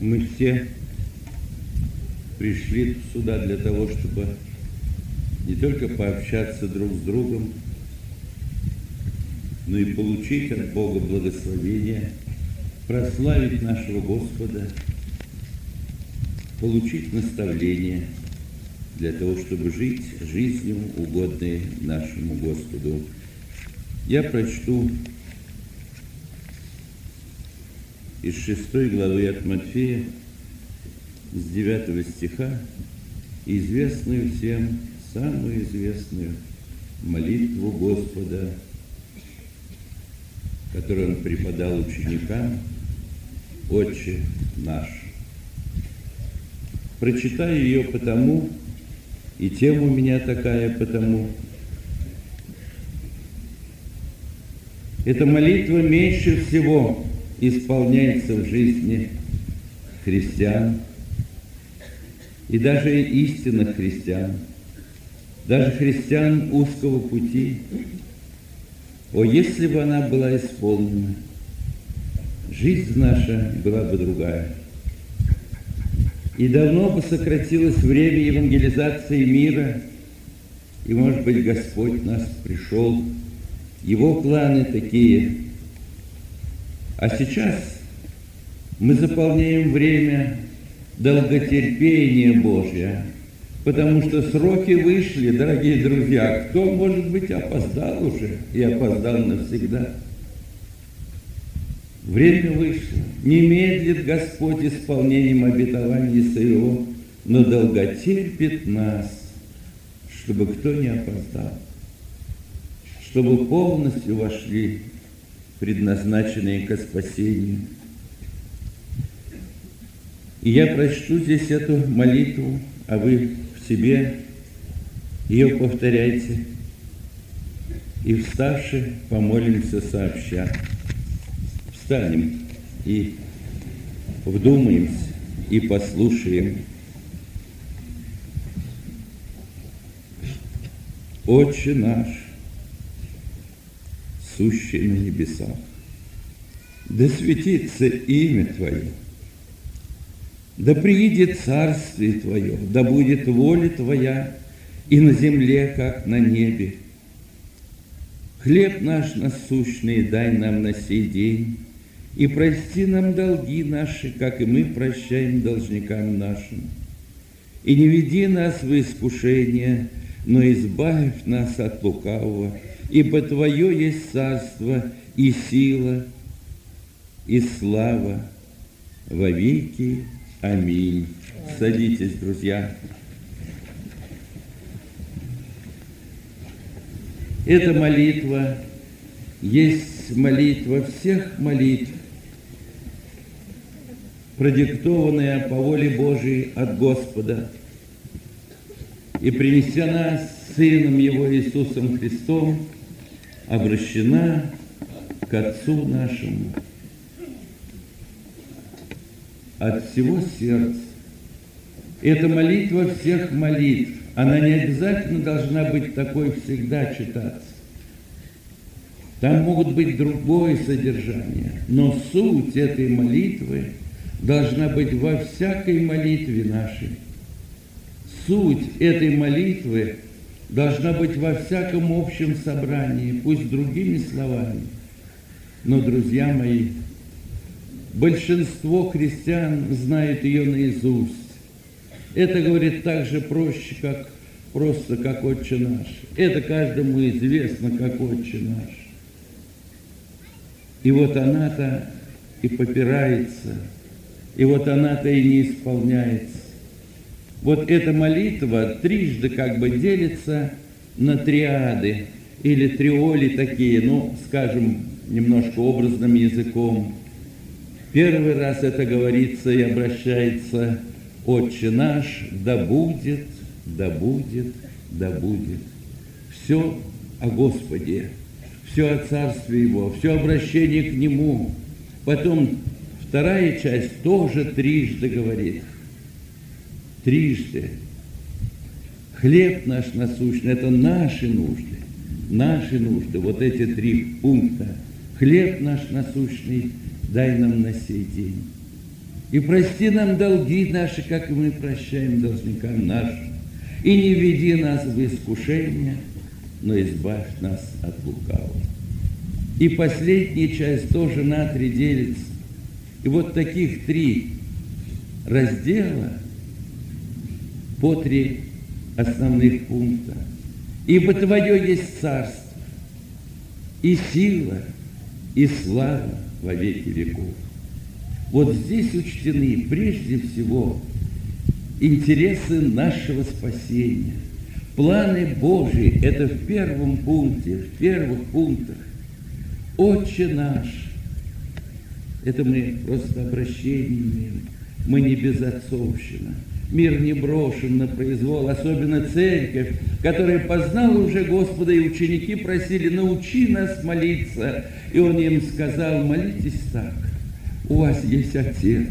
Мы все пришли сюда для того, чтобы не только пообщаться друг с другом, но и получить от Бога благословение, прославить нашего Господа, получить наставление для того, чтобы жить жизнью, угодной нашему Господу. Я прочту из 6 главы от Матфея, с 9 стиха, известную всем, самую известную молитву Господа, которую Он преподал ученикам, «Отче наш». Прочитаю ее потому, и тема у меня такая потому. Эта молитва меньше всего исполняется в жизни христиан, и даже истинных христиан, даже христиан узкого пути. О, если бы она была исполнена, жизнь наша была бы другая. И давно бы сократилось время евангелизации мира, и, может быть, Господь нас пришел. Его планы такие. А сейчас мы заполняем время долготерпения Божье, потому что сроки вышли, дорогие друзья. Кто, может быть, опоздал уже и опоздал навсегда? Время вышло. Не медлит Господь исполнением обетований Своего, но долготерпит нас, чтобы кто не опоздал, чтобы полностью вошли предназначенные ко спасению. И я прочту здесь эту молитву, а вы в себе ее повторяйте. И вставши, помолимся сообща. Встанем и вдумаемся, и послушаем. Отче наш, сущий на небесах, да светится имя Твое, да приидет царствие Твое, да будет воля Твоя и на земле, как на небе. Хлеб наш насущный дай нам на сей день, и прости нам долги наши, как и мы прощаем должникам нашим. И не веди нас в искушение, но избавь нас от лукавого, ибо Твое есть царство и сила, и слава во веки. Аминь. Садитесь, друзья. Эта молитва есть молитва всех молитв, продиктованная по воле Божией от Господа и принесена Сыном Его Иисусом Христом, обращена к Отцу нашему от всего сердца. Это молитва всех молитв. Она не обязательно должна быть такой всегда читаться. Там могут быть другое содержание, но суть этой молитвы должна быть во всякой молитве нашей. Суть этой молитвы должна быть во всяком общем собрании, пусть другими словами. Но, друзья мои, большинство христиан знают ее наизусть. Это говорит так же проще, как просто как «Отче наш». Это каждому известно, как «Отче наш». И вот она-то и попирается, и вот она-то и не исполняется. Вот эта молитва трижды как бы делится на триады или триоли такие, ну, скажем, немножко образным языком. Первый раз это говорится и обращается: «Отче наш, да будет, да будет, да будет». Все о Господе, все о Царстве Его, все обращение к Нему. Потом вторая часть тоже трижды говорит. Трижды. Хлеб наш насущный – это наши нужды. Наши нужды. Вот эти три пункта. Хлеб наш насущный дай нам на сей день. И прости нам долги наши, как и мы прощаем должникам нашим. И не веди нас в искушение, но избавь нас от лукавого. И последняя часть тоже на 3 делится. И вот таких 3 раздела по 3 основных пункта. Ибо Твое есть царство, и сила, и слава во веки веков. Вот здесь учтены прежде всего интересы нашего спасения. Планы Божьи – это в первом пункте, в первых пунктах. Отче наш – это мы просто обращение имеем. Мы не безотцовщина. Мир не брошен на произвол, особенно церковь, которая познала уже Господа, и ученики просили: научи нас молиться. И Он им сказал: молитесь так. У вас есть Отец,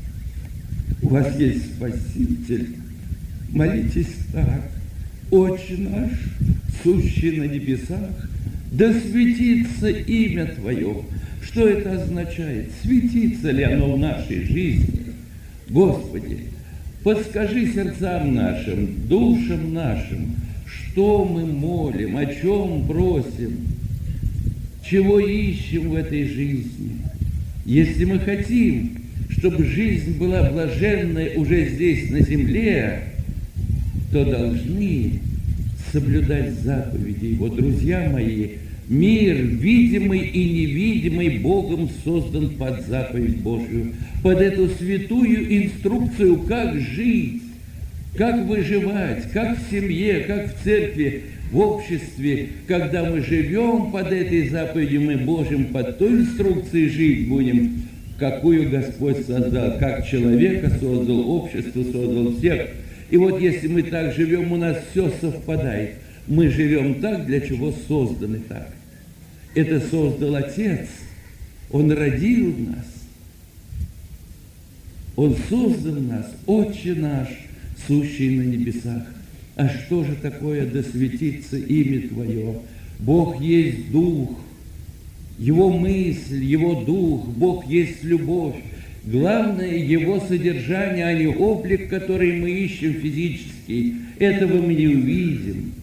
у вас есть Спаситель. Молитесь так. Отче наш, сущий на небесах, да светится имя Твое. Что это означает? Светится ли оно в нашей жизни? Господи, подскажи сердцам нашим, душам нашим, что мы молим, о чем просим, чего ищем в этой жизни. Если мы хотим, чтобы жизнь была блаженной уже здесь, на земле, то должны соблюдать заповеди Его. Друзья мои, мир, видимый и невидимый, Богом создан под заповедь Божию, под эту святую инструкцию, как жить, как выживать, как в семье, как в церкви, в обществе. Когда мы живем под этой заповедью, мы Божьим под той инструкцией жить будем, какую Господь создал, как человека создал, общество создал, всех. И вот если мы так живем, у нас все совпадает. Мы живем так, для чего созданы так. Это создал Отец. Он родил нас. Он создал нас, Отче наш, сущий на небесах. А что же такое «да светится имя Твое»? Бог есть Дух, Его мысль, Его Дух, Бог есть любовь. Главное Его содержание, а не облик, который мы ищем физический. Этого мы не увидим.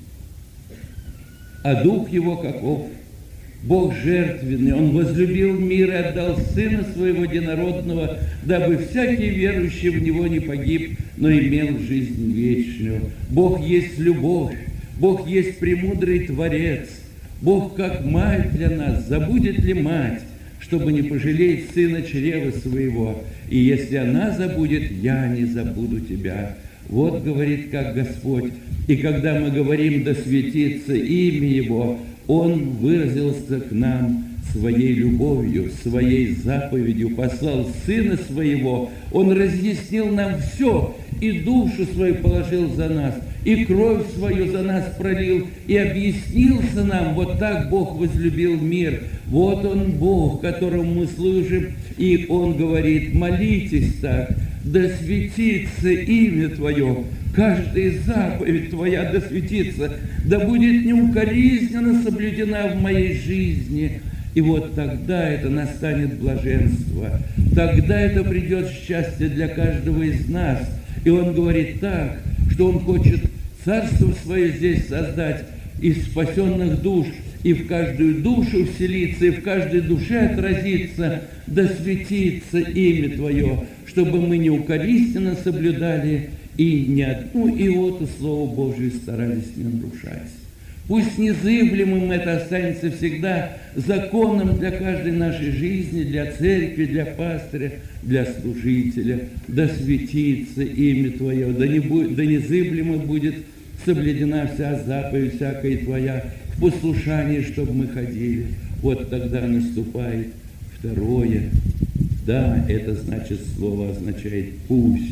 А Дух Его каков? Бог жертвенный, Он возлюбил мир и отдал Сына Своего Единородного, дабы всякий верующий в Него не погиб, но имел жизнь вечную. Бог есть любовь, Бог есть премудрый Творец. Бог как мать для нас. Забудет ли мать, чтобы не пожалеть сына чрева своего? И если она забудет, я не забуду тебя. Вот говорит как Господь. И когда мы говорим «да светится имя Его», Он выразился к нам Своей любовью, Своей заповедью, послал Сына Своего. Он разъяснил нам все, и душу Свою положил за нас, и кровь Свою за нас пролил, и объяснился нам. Вот так Бог возлюбил мир. Вот Он Бог, которому мы служим, и Он говорит: молитесь так, да светится имя Твое. Каждая заповедь Твоя да светится, да будет неукоризненно соблюдена в моей жизни. И вот тогда это настанет блаженство, тогда это придет счастье для каждого из нас. И Он говорит так, что Он хочет Царство Свое здесь создать из спасенных душ, и в каждую душу вселиться, и в каждой душе отразиться, да светится имя Твое, чтобы мы неукоризненно соблюдали и ни одну иоту Слова Божию старались не нарушать. Пусть незыблемым это останется всегда законом для каждой нашей жизни, для церкви, для пастыря, для служителя. Да светится имя Твое, да незыблемо будет соблюдена вся заповедь всякая Твоя в послушании, чтобы мы ходили. Вот тогда наступает второе. Да, это значит, слово означает «пусть».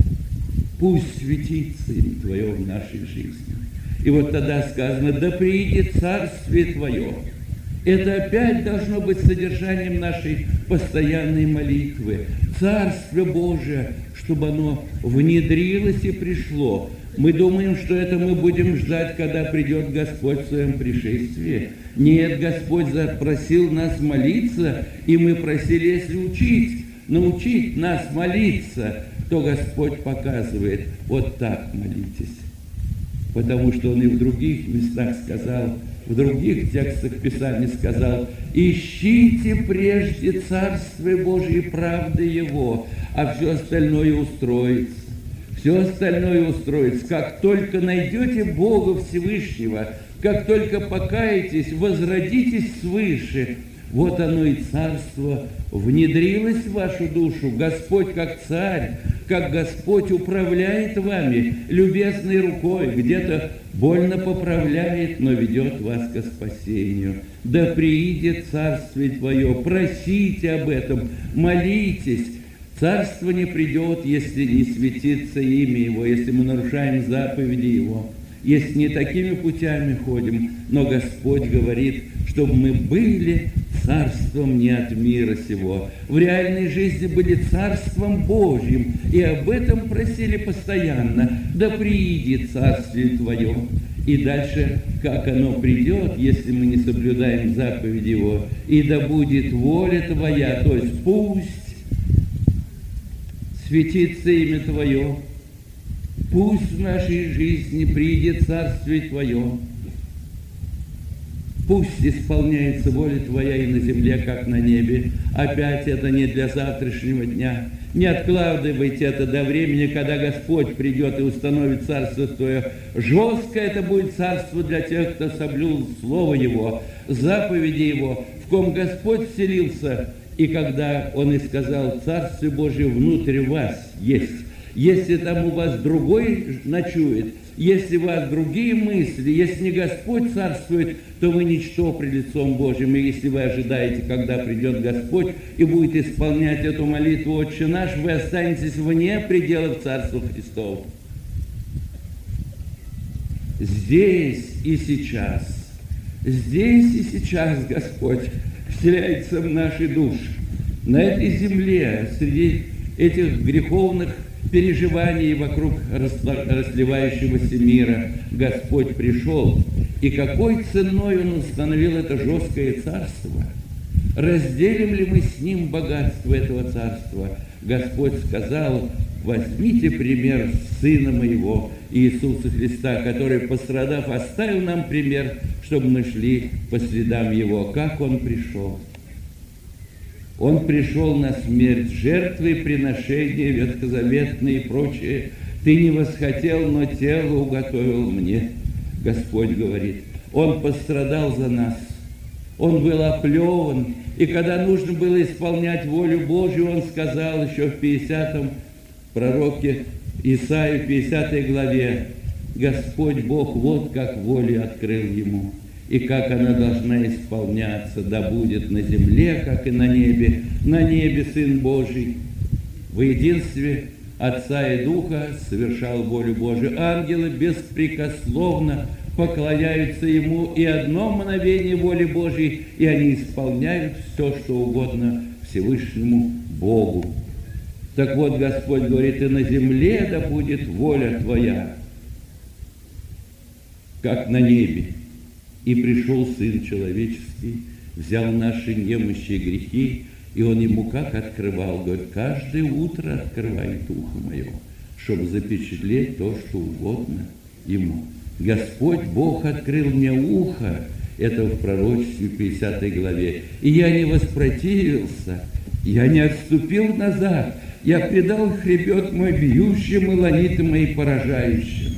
Пусть светится имя Твое в нашей жизни. И вот тогда сказано: да приидет Царствие Твое. Это опять должно быть содержанием нашей постоянной молитвы. Царствие Божие, чтобы оно внедрилось и пришло. Мы думаем, что это мы будем ждать, когда придет Господь в Своем пришествии. Нет, Господь запросил нас молиться, и мы просили, если учить научить нас молиться, то Господь показывает: вот так молитесь. Потому что Он и в других местах сказал, в других текстах Писания сказал: ищите прежде Царствие Божие и правды Его, а все остальное устроится. Все остальное устроится. Как только найдете Бога Всевышнего, как только покаетесь, возродитесь свыше, вот оно и царство внедрилось в вашу душу. Господь как царь, как Господь управляет вами любезной рукой, где-то больно поправляет, но ведет вас ко спасению. Да приидет Царствие Твое, просите об этом, молитесь. Царство не придет, если не светится имя Его, если мы нарушаем заповеди Его, если не такими путями ходим. Но Господь говорит, чтобы мы были царством не от мира сего, в реальной жизни были царством Божьим, и об этом просили постоянно: да приидет Царствие Твое. И дальше, как оно придет, если мы не соблюдаем заповеди Его: и да будет воля Твоя, то есть пусть светится имя Твое, пусть в нашей жизни придет Царствие Твое, пусть исполняется воля Твоя и на земле, как на небе. Опять это не для завтрашнего дня. Не откладывайте это до времени, когда Господь придет и установит Царство Твое. Жестко это будет царство для тех, кто соблюл Слово Его, заповеди Его, в ком Господь вселился. И когда Он и сказал: Царствие Божие внутрь вас есть. Если там у вас другой ночует, если у вас другие мысли, если не Господь царствует, то вы ничто пред лицом Божьим. И если вы ожидаете, когда придет Господь и будет исполнять эту молитву «Отче наш», вы останетесь вне пределов Царства Христова. Здесь и сейчас Господь вселяется в наши души. На этой земле, среди этих греховных переживаний вокруг расливающегося мира, Господь пришел. И какой ценой Он установил это жесткое царство? Разделим ли мы с Ним богатство этого царства? Господь сказал: возьмите пример Сына Моего, Иисуса Христа, который, пострадав, оставил нам пример, чтобы мы шли по следам Его. Как Он пришел? Он пришел на смерть, жертвы, приношения ветхозаветные и прочее. Ты не восхотел, но тело уготовил мне. Господь говорит, Он пострадал за нас. Он был оплеван. И когда нужно было исполнять волю Божью, Он сказал еще в 50-м пророке Исаии, в 50 главе: Господь Бог вот как волю открыл Ему, и как она должна исполняться, да будет на земле, как и на небе Сын Божий в единстве Отца и Духа совершал волю Божию. Ангелы беспрекословно поклоняются Ему, и одно мгновение воли Божьей, и они исполняют все, что угодно Всевышнему Богу. Так вот, Господь говорит: и на земле да будет воля Твоя, как на небе. И пришел Сын Человеческий, взял наши немощи и грехи, и Он ему как открывал? Говорит: каждое утро открывает ухо мое, чтобы запечатлеть то, что угодно Ему. Господь Бог открыл мне ухо, это в пророчестве 50 главе, и я не воспротивился, я не отступил назад, я предал хребет мой бьющим и ланиты мои поражающим.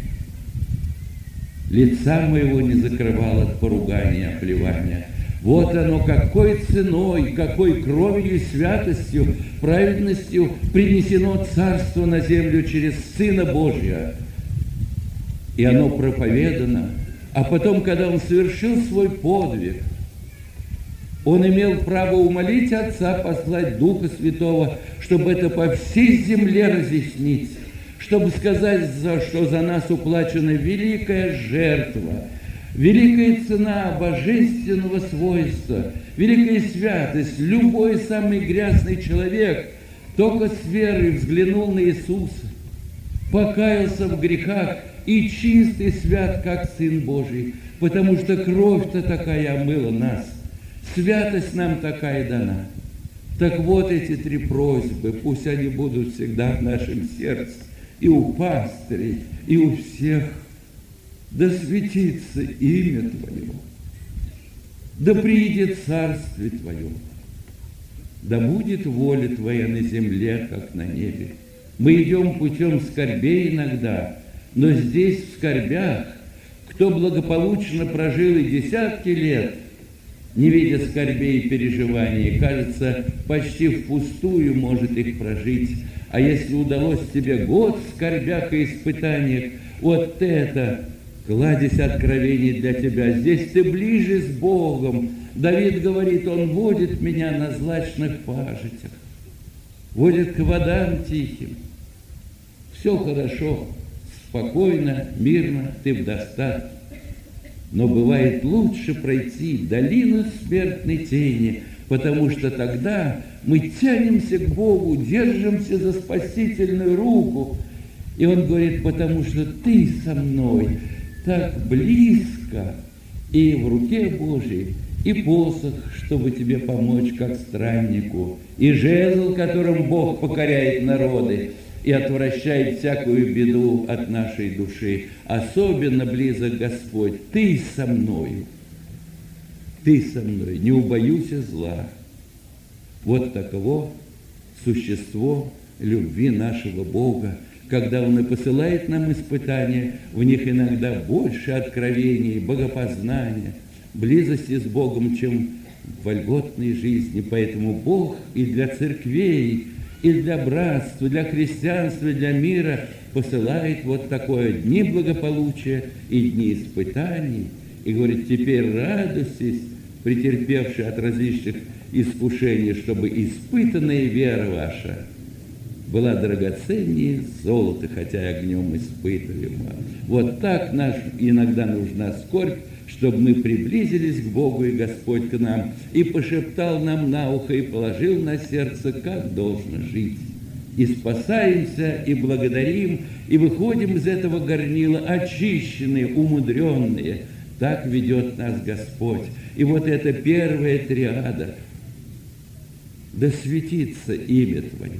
Лица моего не закрывал от поругания, оплевания. Вот оно, какой ценой, какой кровью, святостью, праведностью принесено царство на землю через Сына Божия. И оно проповедано. А потом, когда Он совершил свой подвиг, Он имел право умолить Отца послать Духа Святого, чтобы это по всей земле разъяснить, чтобы сказать, что за нас уплачена великая жертва, великая цена божественного свойства, великая святость. Любой самый грязный человек только с верой взглянул на Иисуса, покаялся в грехах и чист и свят, как Сын Божий, потому что кровь-то такая омыла нас, святость нам такая дана. Так вот эти три просьбы, пусть они будут всегда в нашем сердце, и у пастырей, и у всех. Да светится имя Твое, да приидет Царствие Твое, да будет воля Твоя на земле, как на небе. Мы идем путем скорбей иногда, но здесь, в скорбях, кто благополучно прожил и десятки лет, не видя скорбей и переживаний, кажется, почти впустую может их прожить. А если удалось тебе год в скорбях и испытаниях, вот это кладезь откровений для тебя. Здесь ты ближе с Богом. Давид говорит, Он водит меня на злачных пажитях, водит к водам тихим. Все хорошо, спокойно, мирно, ты в достатке. Но бывает лучше пройти долину смертной тени, потому что тогда мы тянемся к Богу, держимся за спасительную руку. И Он говорит, потому что ты со мной так близко, и в руке Божьей, и посох, чтобы тебе помочь, как страннику, и жезл, которым Бог покоряет народы и отвращает всякую беду от нашей души. Особенно близок Господь. Ты со мною, не убоюсь зла. Вот таково существо любви нашего Бога. Когда Он и посылает нам испытания, в них иногда больше откровений, богопознания, близости с Богом, чем в вольготной жизни. Поэтому Бог и для церквей, и для братства, для христианства, и для мира посылает вот такое дни благополучия и дни испытаний. И говорит, теперь радуйтесь, претерпевшие от различных искушений, чтобы испытанная вера ваша была драгоценнее золота, хотя и огнем испытываема. Вот так нам иногда нужна скорбь, чтобы мы приблизились к Богу, и Господь к нам, и пошептал нам на ухо, и положил на сердце, как должно жить. И спасаемся, и благодарим, и выходим из этого горнила очищенные, умудренные. Так ведет нас Господь. И вот эта первая триада. Да светится имя Твое,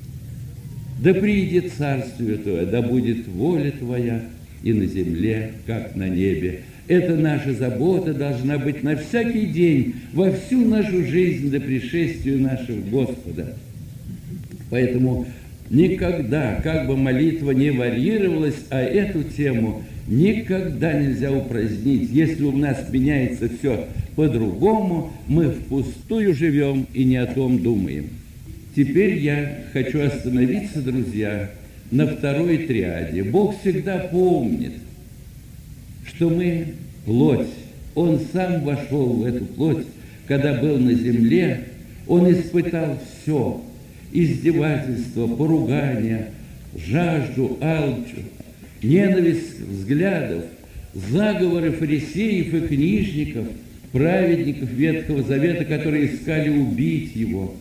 да приидет Царствие Твое, да будет воля Твоя и на земле, как на небе. Это наша забота должна быть на всякий день, во всю нашу жизнь до пришествия нашего Господа. Поэтому никогда, как бы молитва не варьировалась, а эту тему никогда нельзя упразднить. Если у нас меняется все по-другому, мы впустую живем и не о том думаем. Теперь я хочу остановиться, друзья, на второй триаде. Бог всегда помнит, что мы плоть. Он сам вошел в эту плоть, когда был на земле. Он испытал все: издевательство, поругание, жажду, алчу, ненависть взглядов, заговоры фарисеев и книжников, праведников Ветхого Завета, которые искали убить его.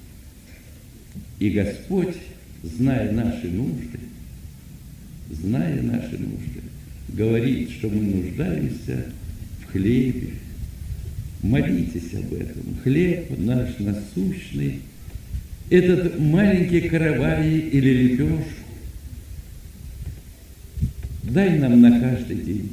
И Господь, зная наши нужды, говорит, что мы нуждаемся в хлебе. Молитесь об этом. Хлеб наш насущный, этот маленький каравай или лепешку, дай нам на каждый день.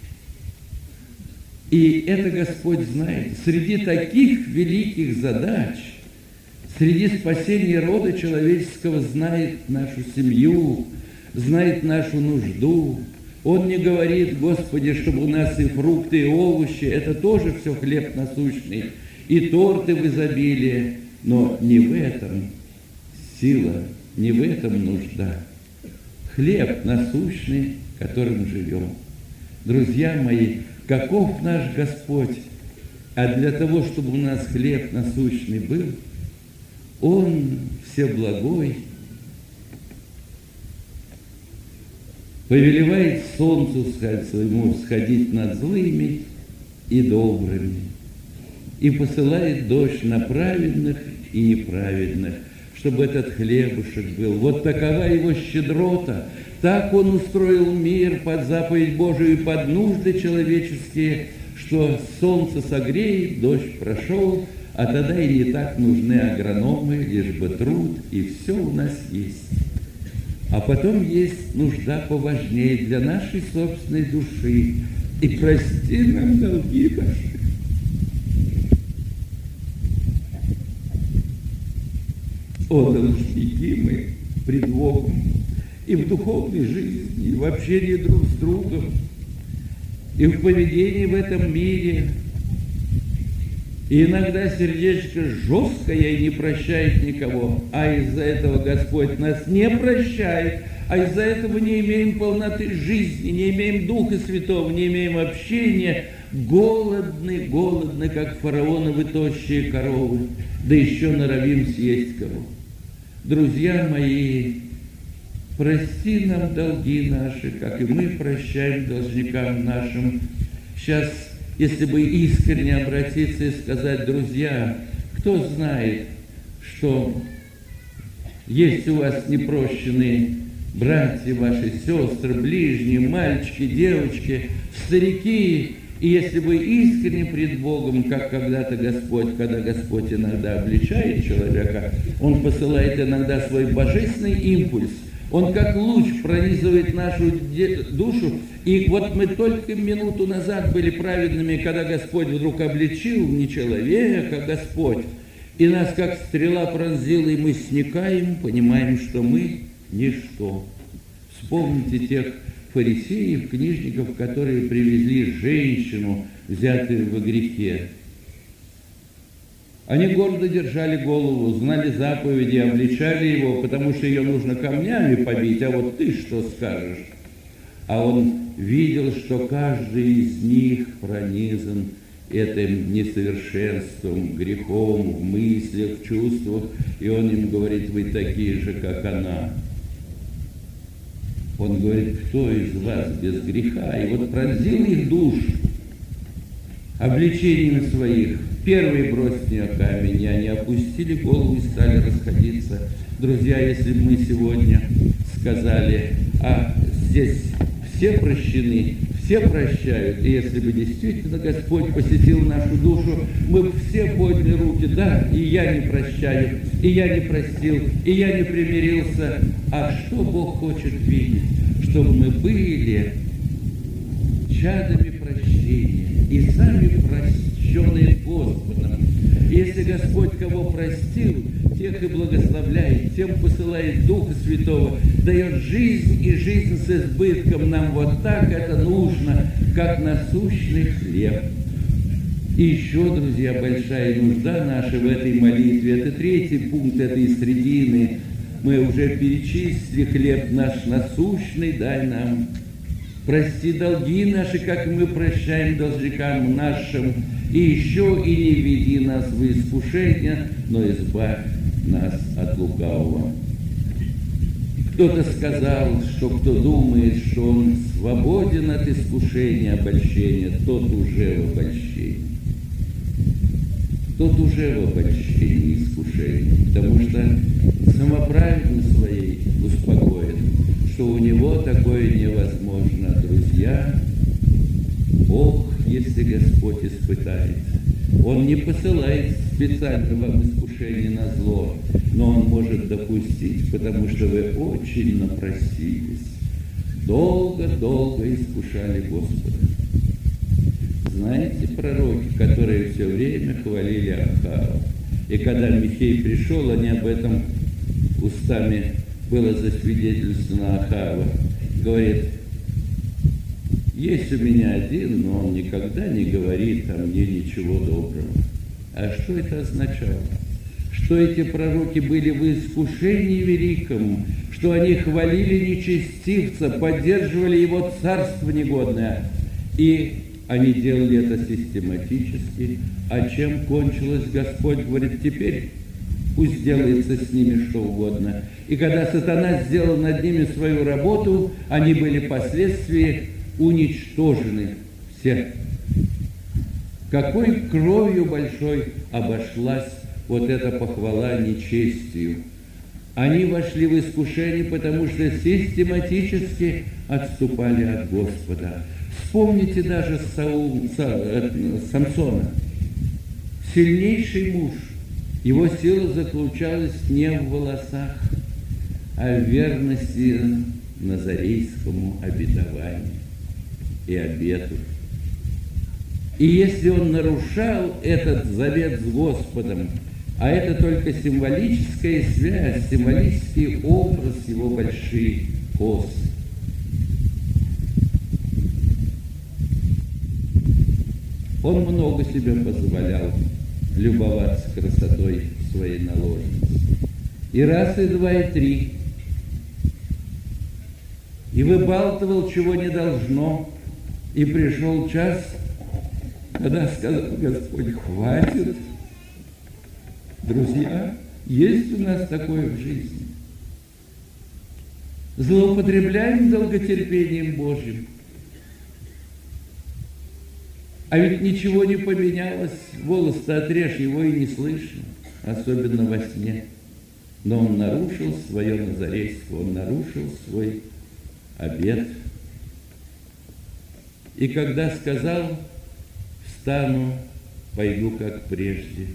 И это Господь знает. Среди таких великих задач, среди спасения рода человеческого, знает нашу семью, знает нашу нужду. Он не говорит, Господи, чтобы у нас и фрукты, и овощи, это тоже все хлеб насущный, и торты в изобилии, но не в этом сила, не в этом нужда. Хлеб насущный, которым живем. Друзья мои, каков наш Господь? А для того, чтобы у нас хлеб насущный был, Он всеблагой, повелевает солнцу своему всходить над злыми и добрыми, и посылает дождь на праведных и неправедных, чтобы этот хлебушек был. Вот такова его щедрота. Так он устроил мир под заповедь Божию и под нужды человеческие, что солнце согреет, дождь прошел, а тогда и не так нужны агрономы, лишь бы труд, и все у нас есть. А потом есть нужда поважнее для нашей собственной души. И прости нам долги наши. О, должники мы пред Богом и в духовной жизни, и в общении друг с другом, и в поведении в этом мире. И иногда сердечко жесткое и не прощает никого, а из-за этого Господь нас не прощает, а из-за этого не имеем полноты жизни, не имеем Духа Святого, не имеем общения, голодны, как фараоновы тощие коровы, да еще норовим съесть кого. Друзья мои, прости нам долги наши, как и мы прощаем должникам нашим. Сейчас, если бы искренне обратиться и сказать: друзья, кто знает, что есть у вас непрощенные братья ваши, сестры, ближние, мальчики, девочки, старики, и если бы искренне пред Богом, как когда-то Господь, когда Господь иногда обличает человека, Он посылает иногда свой божественный импульс, Он как луч пронизывает нашу душу. И вот мы только минуту назад были праведными, когда Господь вдруг обличил не человека, а Господь. И нас как стрела пронзила, и мы сникаем, понимаем, что мы ничто. Вспомните тех фарисеев, книжников, которые привезли женщину, взятую во грехе. Они гордо держали голову, знали заповеди, обличали его, потому что ее нужно камнями побить, а вот ты что скажешь? А он видел, что каждый из них пронизан этим несовершенством, грехом в мыслях, в чувствах, и он им говорит: вы такие же, как она. Он говорит: кто из вас без греха? И вот пронзил их душ обличением своих. Первый брось в нее камень, и они опустили голову и стали расходиться. Друзья, если бы мы сегодня сказали: а здесь все прощены, все прощают, и если бы действительно Господь посетил нашу душу, мы бы все подняли руки: да, и я не прощаю, и я не простил, и я не примирился. А что Бог хочет видеть? Чтобы мы были чадами прощения и сами прощенные Господом. Если Господь кого простил, тех и благословляет, тем посылает Духа Святого, дает жизнь, и жизнь с избытком. Нам вот так это нужно, как насущный хлеб. И еще, друзья, большая нужда наша в этой молитве. Это третий пункт этой средины. Мы уже перечислили: хлеб наш насущный дай нам. Прости долги наши, как мы прощаем должникам нашим. И еще и не веди нас в искушение, но избавь нас от лукавого. Кто-то сказал, что кто думает, что он свободен от искушения, обольщения, тот уже в обольщении. Тот уже в обольщении и искушении, потому что самоправедно своей успокоен, что у него такое невозможно. Друзья, Бог, если Господь испытает, Он не посылает специально вам искушение на зло, но Он может допустить, потому что вы очень напросились, долго-долго искушали Господа. Знаете пророки, которые все время хвалили Ахава? И когда Михей пришел, они об этом устами было засвидетельствовано Ахава. Говорит: есть у меня один, но он никогда не говорит о мне ничего доброго. А что это означало? Что эти пророки были в искушении великом, что они хвалили нечестивца, поддерживали его царство негодное. И они делали это систематически. А чем кончилось? Господь говорит: теперь пусть делается с ними что угодно. И когда сатана сделал над ними свою работу, они были впоследствии уничтожены все. Какой кровью большой обошлась вот эта похвала нечестию. Они вошли в искушение, потому что систематически отступали от Господа. Вспомните даже Самсона. сильнейший муж. Его сила заключалась не в волосах, а в верности назарейскому обетованию и обету. И если он нарушал этот завет с Господом, а это только символическая связь, символический образ его больших коз, он много себе позволял любоваться красотой своей наложницы. И раз, и два, и три. И выбалтывал, чего не должно. И пришел час, когда сказал Господь: хватит. Друзья, есть у нас такое в жизни. Злоупотребляем долготерпением Божьим. А ведь ничего не поменялось. Волос-то отрежь, его и не слышно, особенно во сне. Но он нарушил свое назарейство, он нарушил свой обет. И когда сказал: встану, пойду как прежде,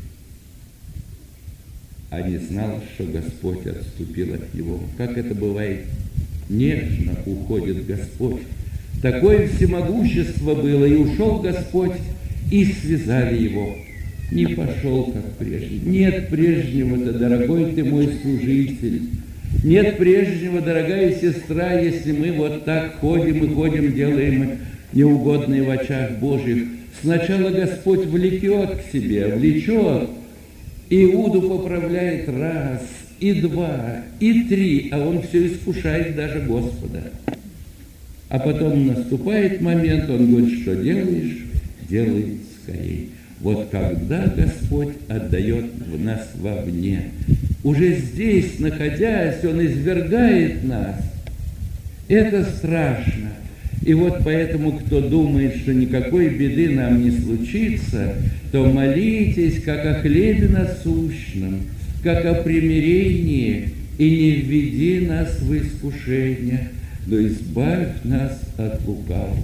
а не знал, что Господь отступил от него. Как это бывает, нежно уходит Господь. Такое всемогущество было, и ушел Господь, и связали его. Не пошел, как прежде. Нет прежнего-то, дорогой ты мой служитель. Нет прежнего, дорогая сестра, если мы вот так ходим и ходим, делаем неугодные в очах Божьих. Сначала Господь влекет к себе, влечет. Иуду поправляет раз, и два, и три, а он все искушает даже Господа. А потом наступает момент, он говорит: что делаешь, делай скорее. Вот когда Господь отдает в нас вовне, уже здесь, находясь, Он извергает нас. Это страшно. И вот поэтому, кто думает, что никакой беды нам не случится, то молитесь, как о хлебе насущном, как о примирении, и не введи нас в искушение, но избавь нас от лукавого.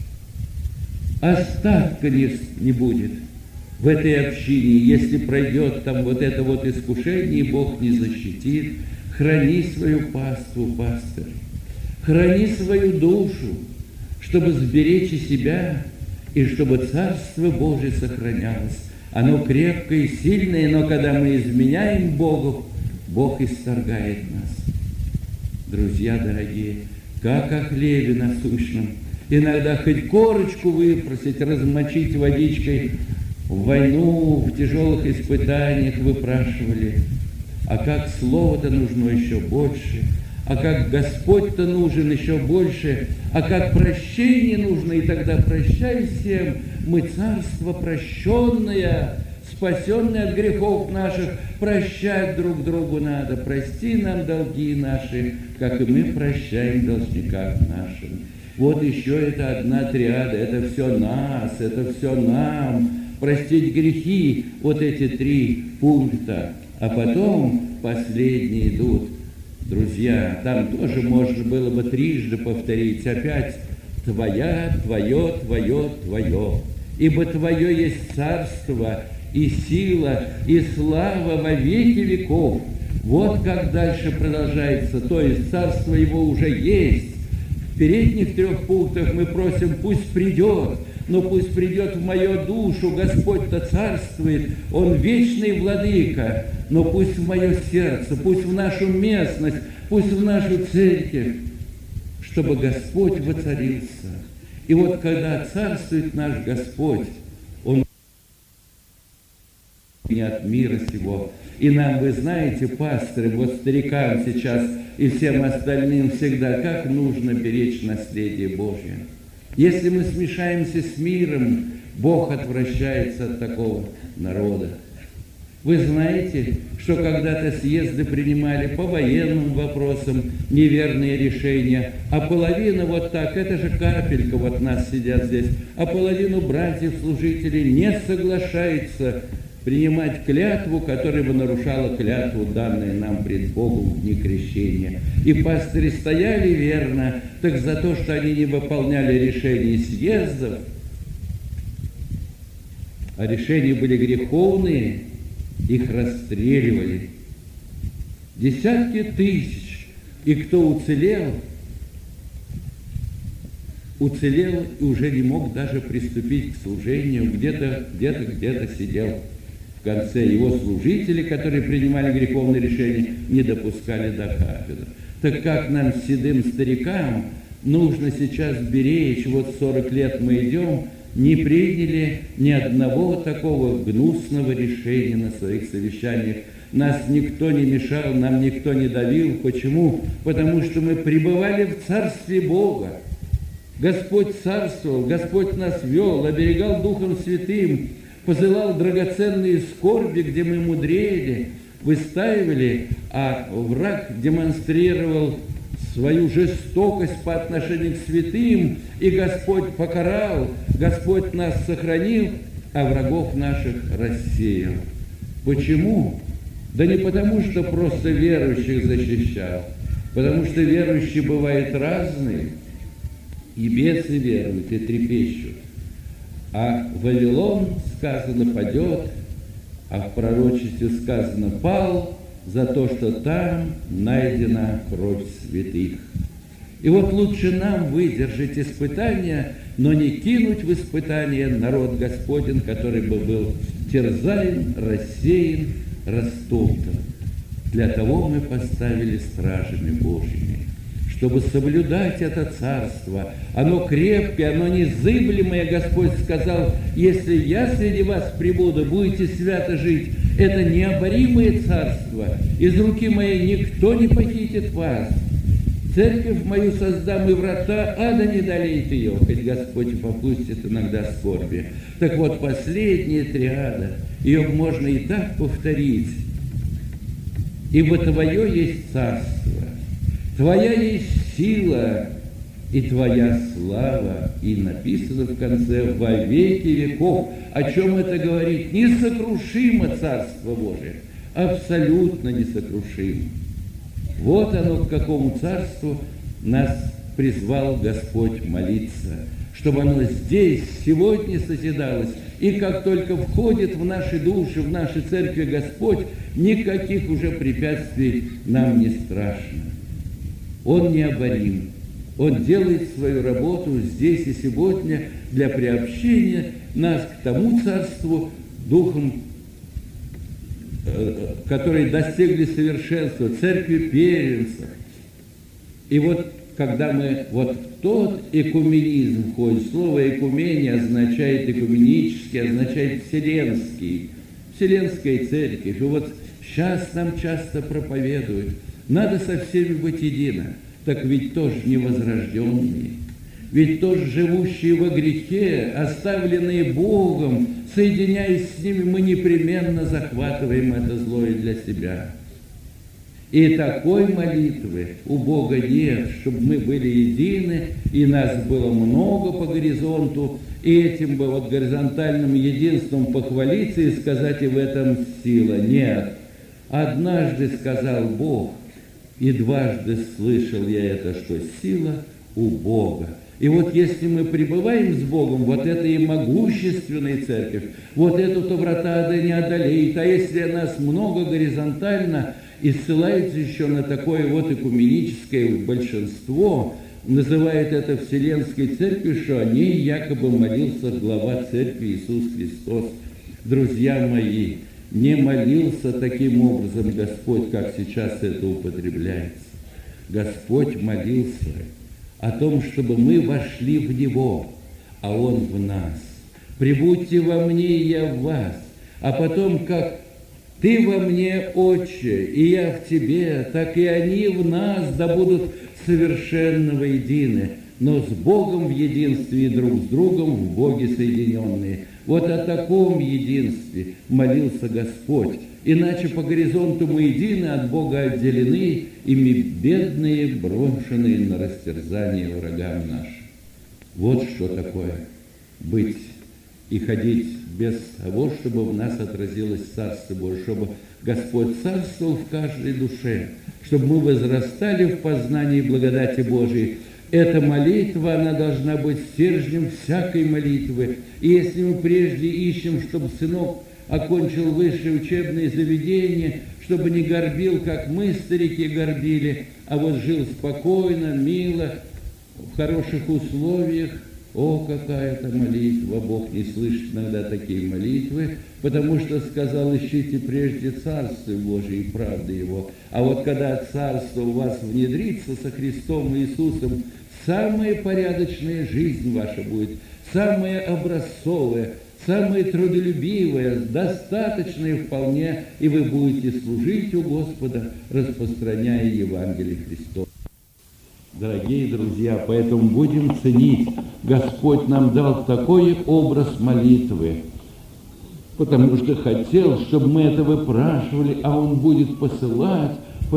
Остатка не будет в этой общине, если пройдет там вот это вот искушение, и Бог не защитит. Храни свою паству, пастырь, храни свою душу, чтобы сберечь и себя, и чтобы Царство Божие сохранялось. Оно крепкое и сильное, но когда мы изменяем Богу, Бог исторгает нас. Друзья дорогие, как о хлебе насущном. Иногда хоть корочку выпросить, размочить водичкой. В войну, в тяжелых испытаниях выпрашивали. А как слово-то нужно еще больше, а как Господь-то нужен еще больше, а как прощение нужно, и тогда прощай всем, мы царство прощенное, спасенное от грехов наших, прощать друг другу надо, прости нам долги наши, как и мы прощаем должникам нашим. Вот еще это одна триада, это все нас, это все нам, простить грехи, вот эти три пункта, а потом последние идут. Друзья, там тоже можно было бы трижды повторить опять: Твоя, Твое, Твое, Твое. Ибо Твое есть царство, и сила, и слава во веки веков. Вот как дальше продолжается, то есть царство Его уже есть. В передних трех пунктах мы просим: пусть придет, но пусть придет в мою душу, Господь-то царствует, Он вечный владыка, но пусть в мое сердце, пусть в нашу местность, пусть в нашу церковь, чтобы Господь воцарился. И вот когда царствует наш Господь, Он не от мира сего. И нам, вы знаете, пасторы, вот старикам сейчас и всем остальным всегда, как нужно беречь наследие Божье. Если мы смешаемся с миром, Бог отвращается от такого народа. Вы знаете, что когда-то съезды принимали по военным вопросам неверные решения, а половина вот так, это же капелька, вот нас сидят здесь, а половину братьев-служителей не соглашается принимать клятву, которая бы нарушала клятву, данную нам пред Богом в дни крещения. И пастыри стояли верно, так за то, что они не выполняли решения съездов, а решения были греховные, их расстреливали. Десятки тысяч, и кто уцелел и уже не мог даже приступить к служению, где-то сидел в конце. Его служители, которые принимали греховные решения, не допускали до кафедры. Так как нам, седым старикам, нужно сейчас беречь, вот 40 лет мы идем, не приняли ни одного такого гнусного решения на своих совещаниях. Нас никто не мешал, нам никто не давил. Почему? Потому что мы пребывали в Царстве Бога. Господь царствовал, Господь нас вел, оберегал Духом Святым, посылал драгоценные скорби, где мы мудрели, выстаивали, а враг демонстрировал свою жестокость по отношению к святым, и Господь покарал, Господь нас сохранил, а врагов наших рассеял. Почему? Да не потому, что просто верующих защищал, потому что верующие бывают разные, и бесы веруют, и трепещут. А Вавилон, сказано, падет, а в пророчестве сказано, пал за то, что там найдена кровь святых. И вот лучше нам выдержать испытания, но не кинуть в испытание народ Господень, который бы был терзаем, рассеян, растоптан. Для того мы поставили стражами Божьими, чтобы соблюдать это царство. Оно крепкое, оно незыблемое. Господь сказал, если я среди вас пребуду, будете свято жить. Это необоримое царство. Из руки моей никто не похитит вас. Церковь мою создам, и врата ада не одолеет ее, хоть Господь попустит иногда скорби. Так вот, последняя триада, ее можно и так повторить. Ибо Твое есть царство, Твоя есть сила и Твоя слава. И написано в конце, во веки веков. О чем это говорит? Несокрушимо Царство Божие, абсолютно несокрушимо. Вот оно, к какому царству нас призвал Господь молиться, чтобы оно здесь, сегодня созидалось. И как только входит в наши души, в наши церкви Господь, никаких уже препятствий нам не страшно. Он необорим. Он делает свою работу здесь и сегодня для приобщения нас к тому царству Духом, которые достигли совершенства, церкви первенцев. И вот когда мы вот в тот экуменизм входим, слово экумения означает экуменический, означает вселенский, вселенская церковь. И вот сейчас нам часто проповедуют, надо со всеми быть едино. Так ведь тоже невозрожденные, ведь тоже живущие во грехе, оставленные Богом, соединяясь с ними, мы непременно захватываем это злое для себя. И такой молитвы у Бога нет, чтобы мы были едины, и нас было много по горизонту, и этим бы вот горизонтальным единством похвалиться и сказать, и в этом сила. Нет. Однажды сказал Бог, и дважды слышал я это, что сила у Бога. И вот если мы пребываем с Богом, вот это и могущественная церковь, вот эту-то врата ада не одолеет. А если нас много горизонтально, и ссылается еще на такое вот экуменическое большинство, называет это Вселенской Церковью, что о ней якобы молился глава Церкви Иисус Христос. Друзья мои, не молился таким образом Господь, как сейчас это употребляется. Господь молился о том, чтобы мы вошли в Него, а Он в нас. «Прибудьте во мне, и я в вас». А потом, как «Ты во мне, Отче, и я в Тебе», так и они в нас, да будут совершенно воедины, но с Богом в единстве и друг с другом в Боге соединенные. Вот о таком единстве молился Господь. Иначе по горизонту мы едины, от Бога отделены, и мы бедные, брошенные на растерзание врагам нашим. Вот что такое быть и ходить без того, чтобы в нас отразилось Царство Божие, чтобы Господь царствовал в каждой душе, чтобы мы возрастали в познании благодати Божией. Эта молитва, она должна быть стержнем всякой молитвы. И если мы прежде ищем, чтобы сынок окончил высшее учебное заведение, чтобы не горбил, как мы, старики, горбили, а вот жил спокойно, мило, в хороших условиях, о, какая-то молитва! Бог не слышит иногда такие молитвы, потому что сказал: ищите прежде Царство Божие и правды Его. А вот когда Царство у вас внедрится со Христом Иисусом, самая порядочная жизнь ваша будет, самая образцовая, самая трудолюбивая, достаточная вполне, и вы будете служить у Господа, распространяя Евангелие Христова. Дорогие друзья, поэтому будем ценить. Господь нам дал такой образ молитвы, потому что хотел, чтобы мы это выпрашивали, а Он будет посылать.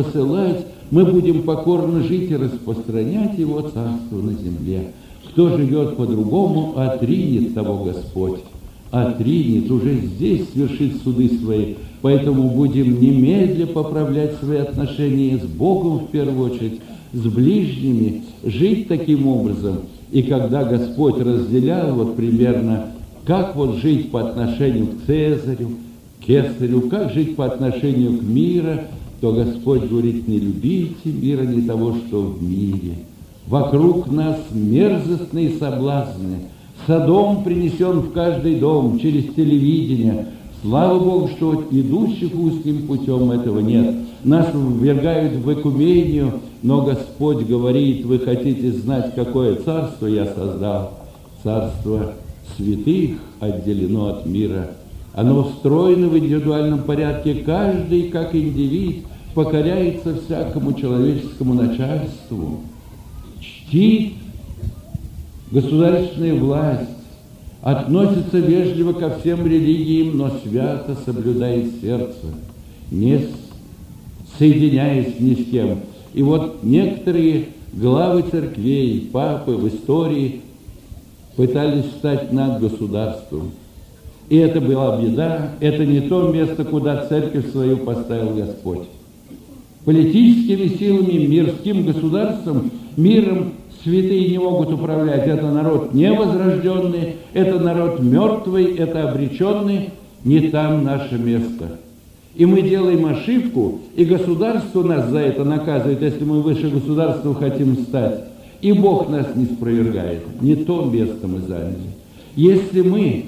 Мы будем покорно жить и распространять Его Царство на земле. Кто живет по-другому, отринет того Господь. Отринет, уже здесь свершит суды свои. Поэтому будем немедля поправлять свои отношения с Богом в первую очередь, с ближними, жить таким образом. И когда Господь разделял вот примерно, как вот жить по отношению к Цезарю, Кесарю, как жить по отношению к миру, то Господь говорит: не любите мира, не того, что в мире. Вокруг нас мерзостные соблазны. Содом принесен в каждый дом через телевидение. Слава Богу, что идущих узким путем этого нет. Нас ввергают в экумению, но Господь говорит: вы хотите знать, какое царство я создал? Царство святых отделено от мира. Оно устроено в индивидуальном порядке. Каждый, как индивид, покоряется всякому человеческому начальству, чтит государственную власть, относится вежливо ко всем религиям, но свято соблюдает сердце, не соединяясь ни с кем. И вот некоторые главы церквей, папы в истории пытались стать над государством. И это была беда, это не то место, куда церковь свою поставил Господь. Политическими силами, мирским государством, миром святые не могут управлять. Это народ невозрожденный, это народ мертвый, это обреченный. Не там наше место. И мы делаем ошибку, и государство нас за это наказывает, если мы выше государства хотим стать. И Бог нас не спровергает. Не то место мы заняли. Если мы,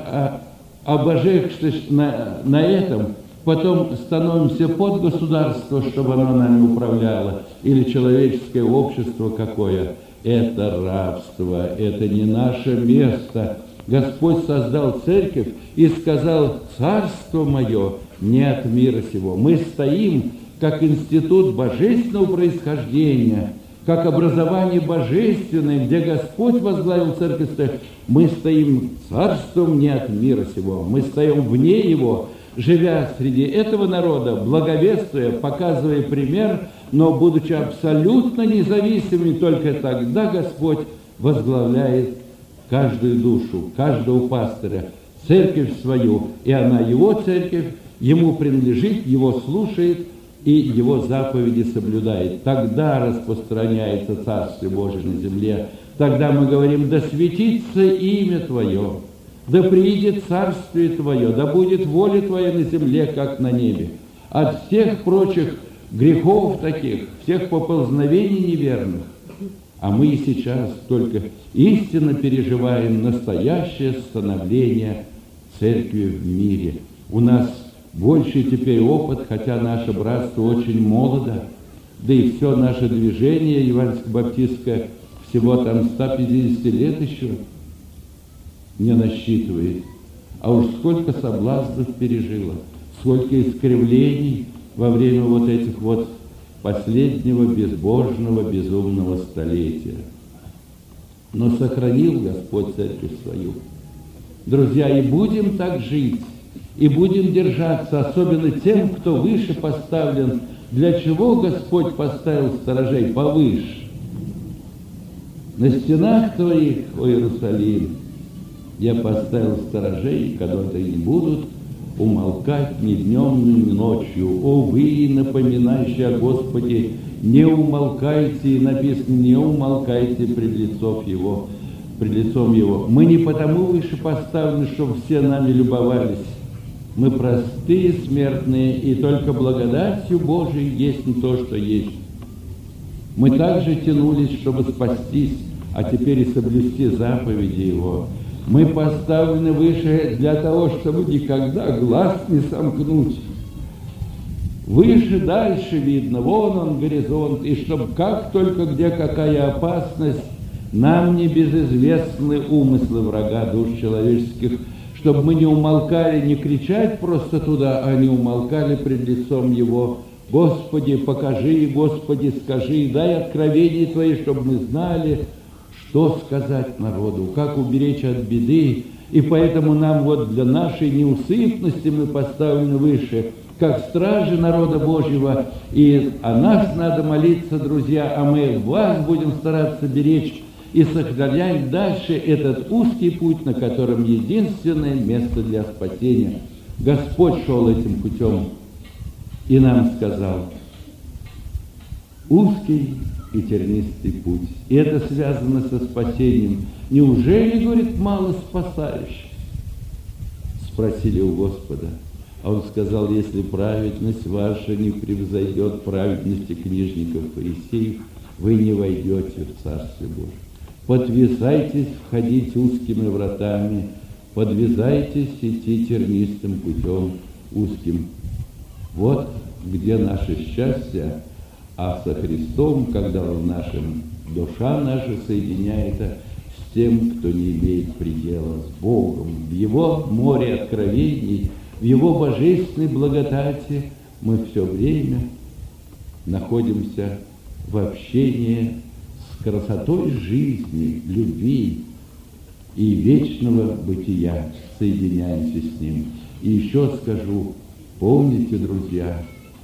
обожегшись на этом, потом становимся под государство, чтобы оно нами управляло, или человеческое общество какое, это рабство, это не наше место. Господь создал церковь и сказал: царство мое не от мира сего. Мы стоим как институт божественного происхождения, как образование божественное, где Господь возглавил церковь. Мы стоим царством не от мира сего. Мы стоим вне его, живя среди этого народа, благовествуя, показывая пример, но будучи абсолютно независимыми, только тогда Господь возглавляет каждую душу, каждого пастыря, церковь свою, и она его церковь, ему принадлежит, его слушает и его заповеди соблюдает. Тогда распространяется Царствие Божие на земле. Тогда мы говорим: да светится имя Твое, да приидет Царствие Твое, да будет воля Твоя на земле, как на небе. От всех прочих грехов таких, всех поползновений неверных. А мы и сейчас только истинно переживаем настоящее становление церкви в мире. У нас больший теперь опыт, хотя наше братство очень молодо, да и все наше движение евангельско-баптистское всего там 150 лет еще не насчитывает. А уж сколько соблазнов пережило, сколько искривлений во время вот этих вот последнего безбожного, безумного столетия. Но сохранил Господь церковь свою. Друзья, и будем так жить, и будем держаться, особенно тем, кто выше поставлен. Для чего Господь поставил сторожей повыше? На стенах твоих, о Иерусалим, я поставил сторожей, которые не будут умолкать ни днем, ни ночью. О, вы, напоминающие о Господе, не умолкайте, и написано, не умолкайте пред лицом Его. Мы не потому выше поставлены, чтобы все нами любовались. Мы простые, смертные, и только благодатью Божией есть не то, что есть. Мы также тянулись, чтобы спастись, а теперь и соблюсти заповеди Его. Мы поставлены выше для того, чтобы никогда глаз не сомкнуть. Выше, дальше видно, вон он горизонт, и чтобы как только где какая опасность, нам не безызвестны умыслы врага душ человеческих, чтобы мы не умолкали, не кричать просто туда, а не умолкали пред лицом Его. Господи, покажи, Господи, скажи, дай откровения Твои, чтобы мы знали, что сказать народу, как уберечь от беды. И поэтому нам вот для нашей неусыпности мы поставлены выше, как стражи народа Божьего, и о нас надо молиться, друзья, а мы вас будем стараться беречь и сохранять дальше этот узкий путь, на котором единственное место для спасения. Господь шел этим путем и нам сказал: узкий и тернистый путь. И это связано со спасением. Неужели, говорит, мало спасающих? Спросили у Господа. А Он сказал: если праведность ваша не превзойдет праведности книжников и фарисеев, вы не войдете в Царствие Божие. Подвязайтесь входить узкими вратами, подвязайтесь идти тернистым путем узким. Вот где наше счастье, а со Христом, когда Он нашим, душа наша соединяется с тем, кто не имеет предела, с Богом. В Его море откровений, в Его божественной благодати мы все время находимся в общении с красотой жизни, любви и вечного бытия, соединяемся с Ним. И еще скажу, помните, друзья,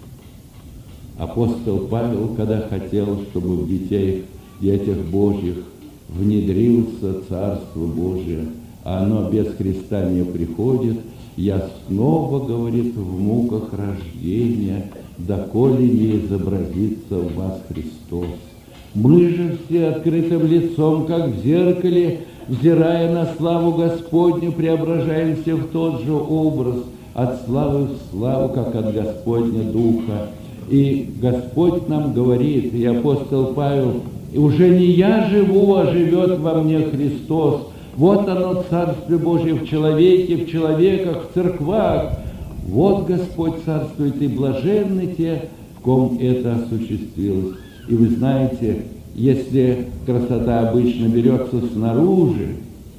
апостол Павел, когда хотел, чтобы в детях Божьих внедрился Царство Божие, а оно без Христа не приходит, я снова, говорит, в муках рождения, доколе не изобразится в вас Христос. Мы же все открытым лицом, как в зеркале, взирая на славу Господню, преображаемся в тот же образ, от славы в славу, как от Господня Духа. И Господь нам говорит, и апостол Павел: уже не я живу, а живет во мне Христос. Вот оно, Царствие Божие в человеке, в человеках, в церквах. Вот Господь царствует, и блаженны те, в ком это осуществилось. И вы знаете, если красота обычно берется снаружи,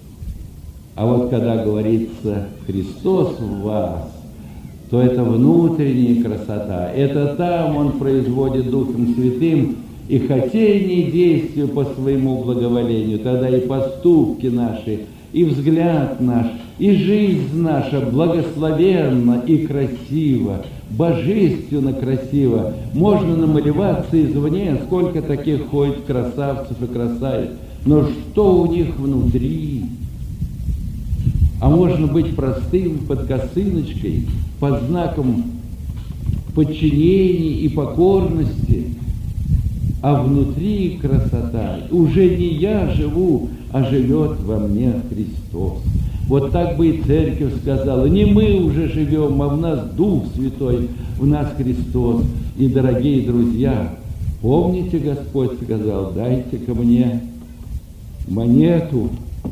а вот когда говорится «Христос в вас», то это внутренняя красота. Это там Он производит Духом Святым и хотение, и действие по своему благоволению. Тогда и поступки наши, и взгляд наш, и жизнь наша благословенна и красива, божественно красиво. Можно намалеваться извне, сколько таких ходит красавцев и красавиц, но что у них внутри? А можно быть простым, под косыночкой, под знаком подчинения и покорности, а внутри красота. Уже не я живу, а живет во мне Христос. Вот так бы и церковь сказала: не мы уже живем, а в нас Дух Святой, в нас Христос. И, дорогие друзья, помните, Господь сказал: дайте ко мне монету,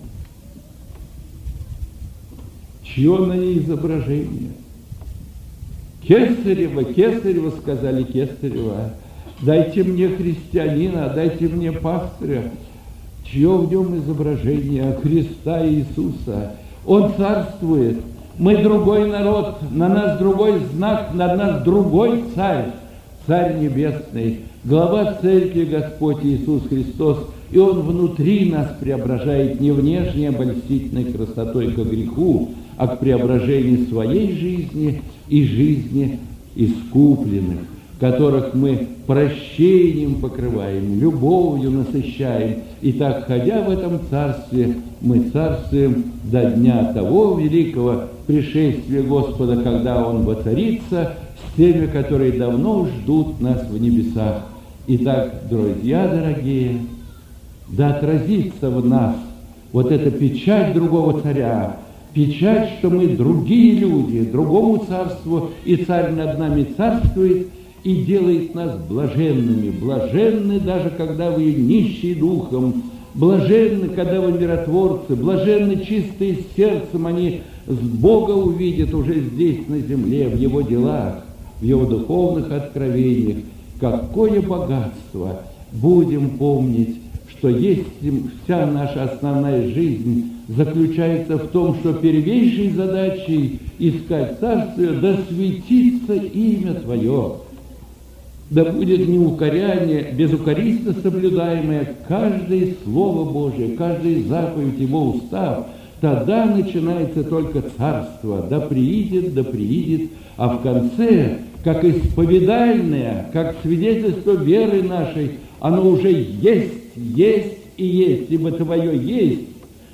чье на ней изображение? Кесарева, Кесарева, сказали, Кесарева. Дайте мне христианина, дайте мне пастыря, чье в нем изображение? Христа Иисуса. Он царствует. Мы другой народ, на нас другой знак, на нас другой царь, Царь Небесный, глава церкви Господь Иисус Христос. И Он внутри нас преображает не внешней обольстительной красотой ко греху, а к преображению своей жизни и жизни искупленных, которых мы прощением покрываем, любовью насыщаем. И так, ходя в этом царстве, мы царствуем до дня того великого пришествия Господа, когда Он воцарится с теми, которые давно ждут нас в небесах. Итак, друзья дорогие, да отразится в нас вот эта печать другого царя, печать, что мы другие люди, другому царству, и царь над нами царствует и делает нас блаженными. Блаженны даже, когда вы нищие духом, блаженны, когда вы миротворцы, блаженны чистые сердцем, они с Бога увидят уже здесь, на земле, в Его делах, в Его духовных откровениях. Какое богатство! Будем помнить, что если вся наша основная жизнь заключается в том, что первейшей задачей искать Царствие, да светится имя Твое, да будет неукоряние, безукоризненно соблюдаемое каждое Слово Божие, каждая заповедь Его устав, тогда начинается только Царство, да приидет, а в конце, как исповедальное, как свидетельство веры нашей, оно уже есть и есть, ибо Твое есть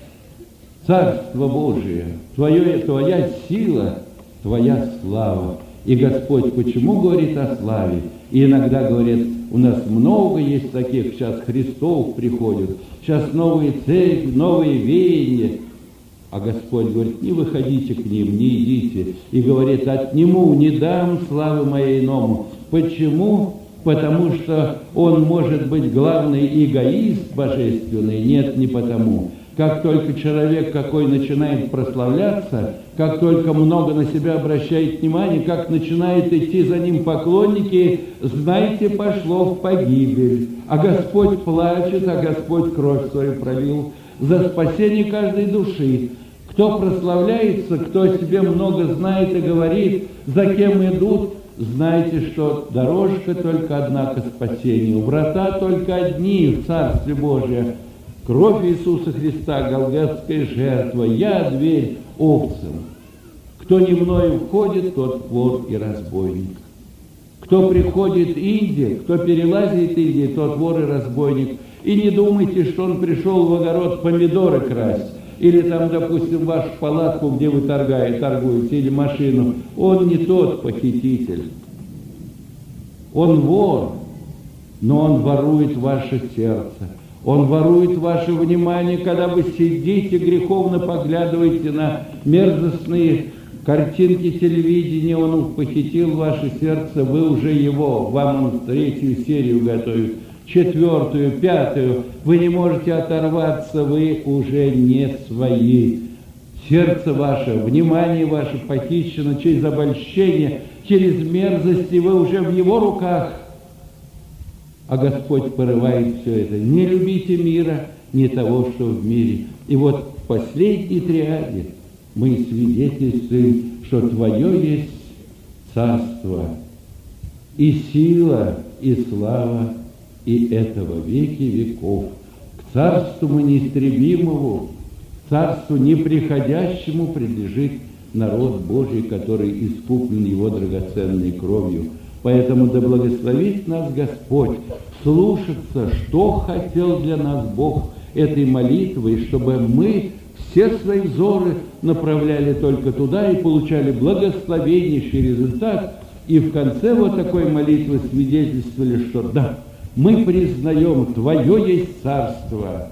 Царство Божие, Твоя сила, Твоя слава. И Господь почему говорит о славе? И иногда говорит, у нас много есть таких, сейчас Христов приходят, сейчас новые церкви, новые веяния. А Господь говорит, не выходите к ним, не идите. И говорит, отниму, не дам славы моей иному. Почему? Потому что он может быть главный эгоист божественный. Нет, не потому. Как только человек какой начинает прославляться, как только много на себя обращает внимание, как начинает идти за ним поклонники, знайте, пошло в погибель. А Господь плачет, а Господь кровь свою пролил за спасение каждой души. Кто прославляется, кто о себе много знает и говорит, за кем идут, знайте, что дорожка только одна к спасению, врата только одни в Царстве Божие. Кровь Иисуса Христа, голгофская жертва, я дверь овцам. Кто не мною входит, тот вор и разбойник. Кто приходит Инди, кто перелазит Инди, тот вор и разбойник. И не думайте, что он пришел в огород помидоры красть, или там, допустим, вашу палатку, где вы торгуете, или машину. Он не тот похититель. Он вор, но он ворует ваше сердце. Он ворует ваше внимание, когда вы сидите, греховно поглядываете на мерзостные картинки телевидения, он похитил ваше сердце, вы уже его, вам он 3-ю серию готовит, 4-ю, 5-ю, вы не можете оторваться, вы уже не свои. Сердце ваше, внимание ваше похищено через обольщение, через мерзости, вы уже в его руках. А Господь порывает все это. Не любите мира, не того, что в мире. И вот в последней триаде мы свидетельствуем, что Твое есть Царство, и сила, и слава, и этого веки веков. К Царству мы неистребимому, Царству неприходящему принадлежит народ Божий, который искуплен Его драгоценной кровью. Поэтому да благословит нас Господь слушаться, что хотел для нас Бог этой молитвой, чтобы мы все свои взоры направляли только туда и получали благословеннейший результат. И в конце вот такой молитвы свидетельствовали, что да, мы признаем, Твое есть Царство,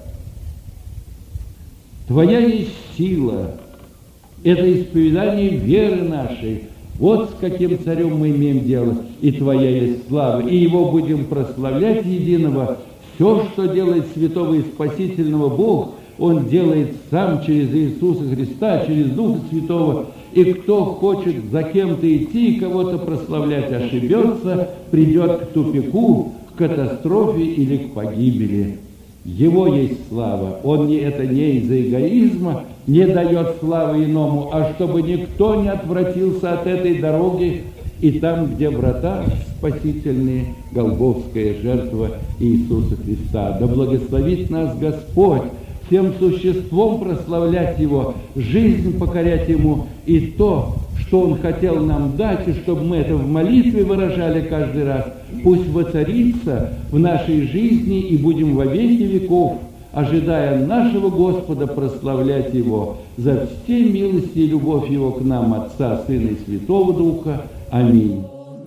Твоя есть сила, это исповедание веры нашей. Вот с каким царем мы имеем дело, и Твоя есть слава, и Его будем прославлять единого. Все, что делает святого и спасительного Бог, Он делает сам через Иисуса Христа, через Духа Святого. И кто хочет за кем-то идти и кого-то прославлять, ошибется, придет к тупику, к катастрофе или к погибели. Его есть слава. Он это не из-за эгоизма не дает славы иному, а чтобы никто не отвратился от этой дороги, и там, где врата спасительные, голгофская жертва Иисуса Христа. Да благословит нас Господь всем существом прославлять Его, жизнь покорять Ему, и то, что Он хотел нам дать, и чтобы мы это в молитве выражали каждый раз, пусть воцарится в нашей жизни, и будем во веки веков ожидая нашего Господа прославлять Его за все милости и любовь Его к нам, Отца, Сына и Святого Духа. Аминь.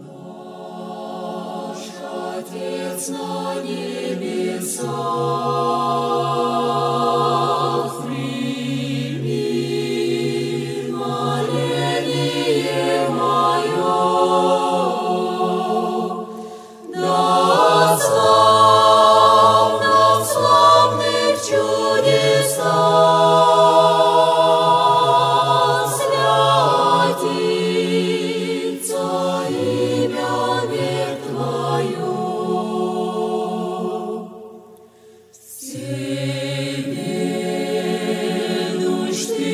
Отец на небесах, прими моление мое, да славно в славных чудесах святится имя век Твое. Всеведущ Ты,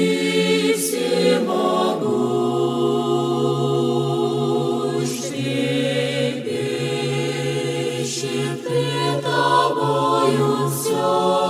всемогущ, трепещет пред Тобою все.